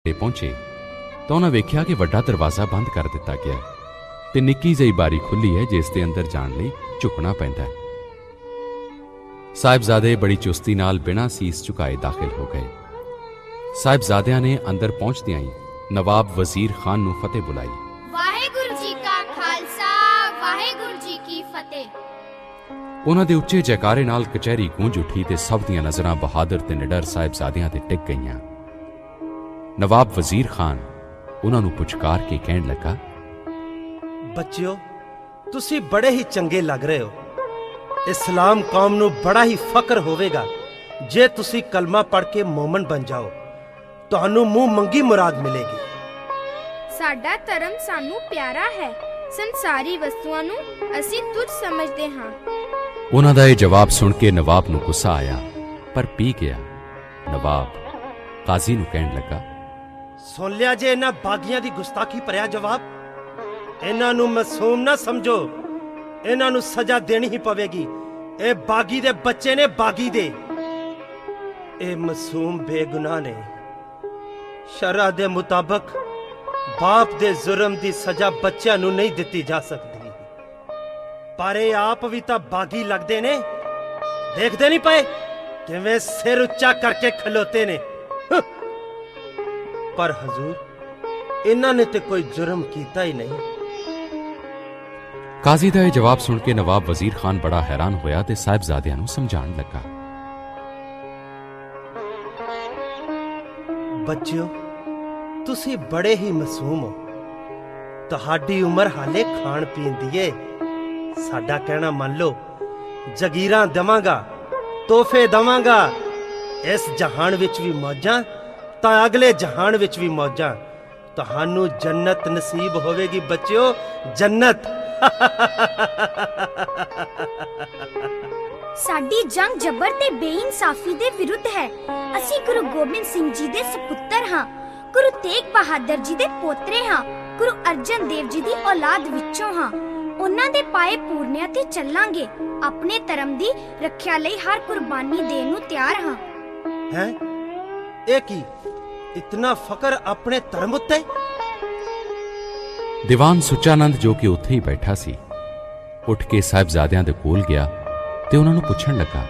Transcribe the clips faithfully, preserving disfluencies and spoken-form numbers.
पहुंचे तो उन्हें वेख्या कि वड्डा दरवाज़ा बंद कर दिता गया ते निक्की जी बारी खुली है जिस दे अंदर जाण लई झुकना पैंदा है। साहिबजादे बड़ी चुस्ती नाल बिना सीस झुकाए दाखिल हो गए। साहिबजादियां ने अंदर पहुंचदियां ही नवाब वजीर खान नूं फतेह बुलाई। वाहेगुरु जी का खालसा वाहेगुरु जी की फतेह। उन्हां दे उच्चे जयकारे नाल कचहरी गूंज उठी ते सब दियां नज़रां बहादुर ते निडर साहिबजादियां ते टिक गईयां। नवाब वजीर खान उन्हां नूं पुचकार के कहण लगा, बच्चिओ तुसी बड़े ही चंगे लग रहे हो। इस्लाम कौम नूं बड़ा ही फकर होवेगा जे तुसी कलमा पढ़ के मोमन बन जाओ, तुहानू मुंह मंगी मुराद मिलेगी। साडा धर्म सानू प्यारा है, संसारी वस्तुआं नूं असीं तुच्छ समझदे हां। उन्हां दा इह जवाब सुन के नवाब नूं गुस्सा आया पर पी गया। नवाब काजी नूं कहण लगा, सुन लिया जे इन्हां बागियां दी गुस्ताखी भरिया जवाब। इन्हां नूं मासूम ना समझो, इन्हां नूं सजा देनी ही पवेगी। ए बागी दे बच्चे ने बागी दे, ए मासूम बेगुनाह ने। शरा दे मुताबिक बाप दे जुर्म दी सजा बच्चों नूं नहीं दिती जा सकती, पर ए आप भी तां बागी लगदे ने। देखदे नहीं पए किवें सिर उच्चा करके खलोते ने। पर हजूर इन्हां ने ते कोई जुर्म कीता ही नहीं। काजी दा यह जवाब सुन के नवाब वजीर खान बड़ा हैरान होया ते साहिबजादियां नूं समझाण लगा। बच्चिओ तुसी बड़े ही मासूम हो, तुहाडी उम्र हाले खाण पीण दी है। साडा कहना मान लो, जगीरां दवांगा, तोहफे दवांगा। इस जहान विच भी मौजां तां अगले जहान विच भी मौजां। तुहानू जन्नत नसीब होवेगी बच्चिओ, जन्नत। साडी जंग जबर ते बेइंसाफी दे विरुद्ध है। असी गुरु गोबिंद सिंह जी दे सपुत्र हां, गुरु तेग बहादुर जी दे पोतरे हां, गुरु अर्जन देव जी दी औलाद विचों हां। उन्हां दे पाए पूरनिया ते चलांगे। अपने धर्म दी रखिया लई हर कुर्बानी देण नूं तैयार हां। हैं ए की इतना फकर अपने धर्म उत्ते? दीवान सुचानंद जो कि उत्थे ही बैठा सी उठ के साहिबजादियां दे कोल गया ते उन्हां नूं पुछण लगा,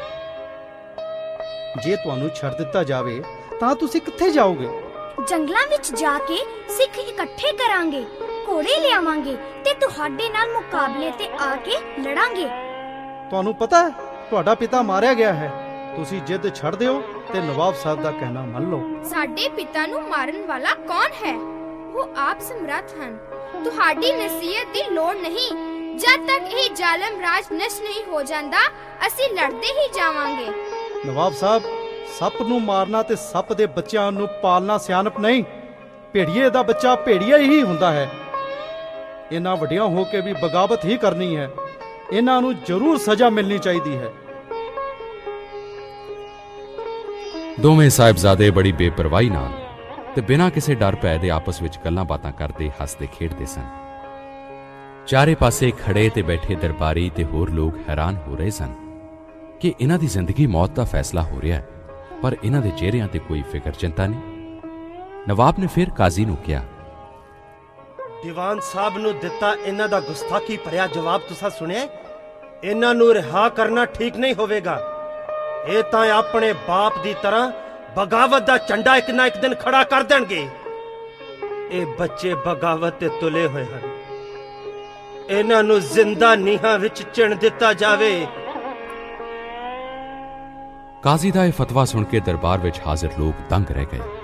जे तुहानू छड़ दिता जावे तां तुसी कित्थे जाओगे? जंगलां विच जाके सिख इकट्ठे करांगे, घोड़े लियावांगे ते तुहाडे नाल मुकाबले ते आके लड़ांगे। तुहानू पता है तुहाडा पिता मारिया गया है। तुसी जिद छड़ दिओ ते नवाब साहब दा कहना मान लो। साडे पिता नूं मारन वाला कौन है? वो आप समर्थ हन। तुहाडी नसीहत दी लोड़ नहीं। जद तक यह जालिम राज नष्ट नहीं हो जांदा असी लड़ते ही जावांगे। नवाब साहब, सप नूं मारना ते सप दे बच्चिआं नूं पालना सियानप नहीं। भेड़िए दा बच्चा भेड़िया ही हुंदा है। इन्हां वड्डियां हो के भी बगावत ही करनी है। इन्हां नूं जरूर सजा मिलनी चाहिदी है। दोवें साहिबजादे बड़ी बेपरवाही नाल ते बिना किसी डर भै दे आपस विच गल्लां बातां करदे हसदे खेडदे सन। चारे पासे खड़े ते बैठे दरबारी ते होर लोग हैरान हो रहे सन कि इन्हां दी जिंदगी मौत दा फैसला हो रहा है, पर इन्हां दे चेहरिਆਂ ते कोई फिकर चिंता नहीं। नवाब ने फिर काजी नूं कहा, दीवान साहब नूं दिता इन्हां दा गुस्ताखी भरिया जवाब तुसां सुनिया? इन्हां नूं रिहा करना ठीक नहीं होवेगा। ਇਹ ਤਾਂ ਆਪਣੇ ਬਾਪ ਦੀ ਤਰ੍ਹਾਂ ਬਗਾਵਤ ਦਾ ਝੰਡਾ ਇੱਕ ਨਾ ਇੱਕ ਦਿਨ ਖੜਾ ਕਰ ਦੇਣਗੇ। ਇਹ ਬੱਚੇ ਬਗਾਵਤ ਤੇ ਤੁਲੇ ਹੋਏ ਹਨ, ਇਹਨਾਂ ਨੂੰ ਜ਼ਿੰਦਾ ਨੀਹਾਂ ਵਿੱਚ ਚਿਣ ਦਿੱਤਾ ਜਾਵੇ। ਕਾਜ਼ੀ ਦਾ ਇਹ ਫਤਵਾ ਸੁਣ ਕੇ ਦਰਬਾਰ ਵਿੱਚ ਹਾਜ਼ਰ ਲੋਕ ਦੰਗ ਰਹਿ ਗਏ।